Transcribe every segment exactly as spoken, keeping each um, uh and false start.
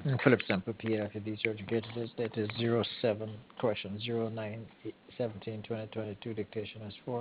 Mm, Philip Semple, P. F. D. Certificate. Today's date is zero seven, correction, zero nine seventeen twenty twenty-two. Dictation is four.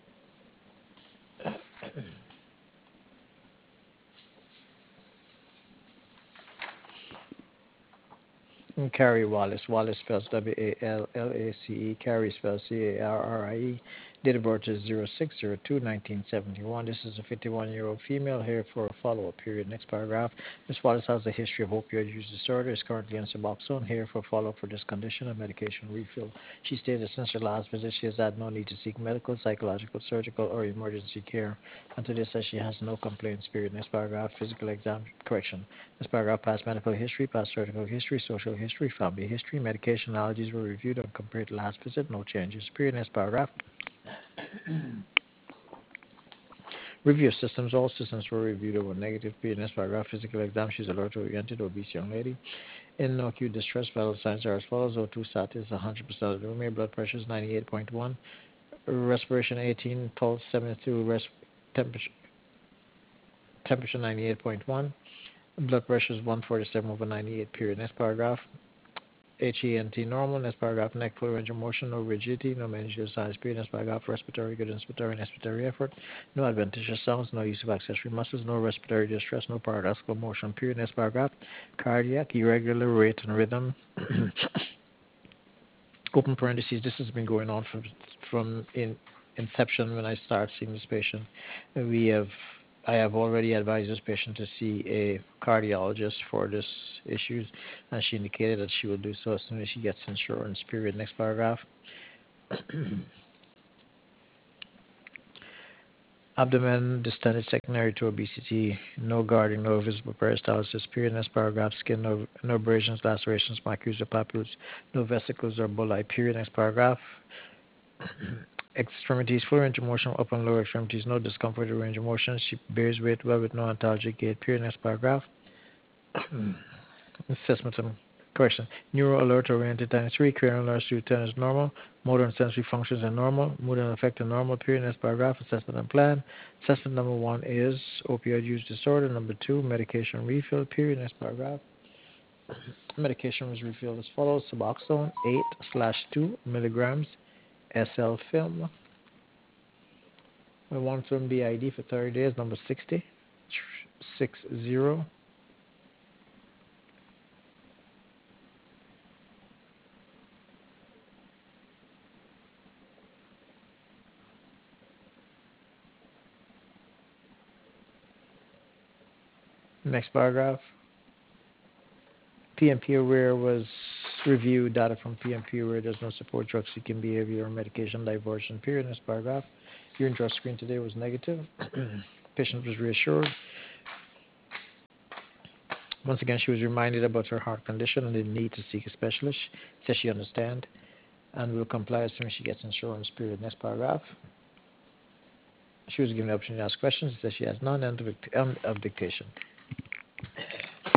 Mm, Carrie Wallace. Wallace spells W A L L A C E. Carrie spells C A R R I E. Date of birth is zero six zero two nineteen seventy-one. This is a fifty-one-year-old female here for a follow-up period. Next paragraph. Miss Wallace has a history of opioid use disorder. Is currently on Suboxone. Here for follow-up for this condition. A medication refill. She stated since her last visit, she has had no need to seek medical, psychological, surgical, or emergency care. And today says she has no complaints. Period. Next paragraph. Physical exam. Correction. This paragraph: past medical history, past surgical history, social history, family history, medication allergies were reviewed and compared to last visit. No changes. Period. Next paragraph. Review of systems. All systems were reviewed over negative. Period. Next paragraph. Physical exam. She's alert oriented, obese young lady. In no acute distress. Vital signs are as follows: O two status one hundred percent of the room. Blood pressure is ninety-eight point one. Respiration eighteen. Pulse seventy-two. Res- temperature temperature ninety-eight point one. Blood pressure is one forty-seven over ninety-eight. Period. Next paragraph. H E N T normal. Next paragraph. Neck full range of motion, no rigidity, no meningeal sinus pain. Next paragraph. Respiratory good inspiratory and expiratory effort. No adventitious sounds, no use of accessory muscles, no respiratory distress, no paradoxical motion. Period. Next paragraph. Cardiac irregular rate and rhythm. Open parentheses. This has been going on from from in inception when I started seeing this patient. We have I have already advised this patient to see a cardiologist for this issues, and she indicated that she will do so as soon as she gets insurance. Period. Next paragraph. Abdomen distended secondary to obesity, no guarding, no visible peristalsis. Period. Next paragraph. Skin, no, no abrasions, lacerations, macules, or papules, no vesicles or bullae. Period. Next paragraph. Extremities, full range of motion, upper and lower extremities, no discomfort or range of motion. She bears weight well with no antalgic gait. Period. Next paragraph. Assessment and correction. Neuro alert oriented times three, cranial alert to ten is normal. Motor and sensory functions are normal. Mood and affect are normal. Period. Next paragraph. Assessment and plan. Assessment number one is opioid use disorder. Number two, medication refill. Period. Next paragraph. Medication was refilled as follows: Suboxone eight slash two milligrams S L film. We want from B I D for thirty days. Number sixty. Six zero. Next paragraph. P M P aware was reviewed. Data from P M P aware does not support drug seeking behavior or medication diversion. Period. Next paragraph. Urine drug screen today was negative. Patient was reassured. Once again, she was reminded about her heart condition and the need to seek a specialist. Says she understands and will comply as soon as she gets insurance. Period. Next paragraph. She was given the opportunity to ask questions. Says she has none. End of, end of dictation.